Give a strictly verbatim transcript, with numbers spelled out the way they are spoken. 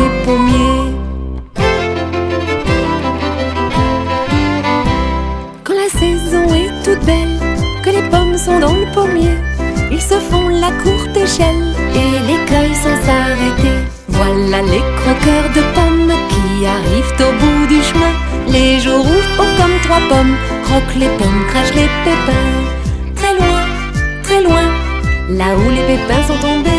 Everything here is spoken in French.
les pommiers. Quand la saison est toute belle, que les pommes sont dans le pommier, ils se font la courte échelle et l'écueil sans s'arrêter. Voilà les croqueurs de pommes qui arrivent au bout du chemin. Les jours où, hauts comme trois pommes, croquent les pommes, crachent les pépins. Très loin, très loin, là où les pépins sont tombés,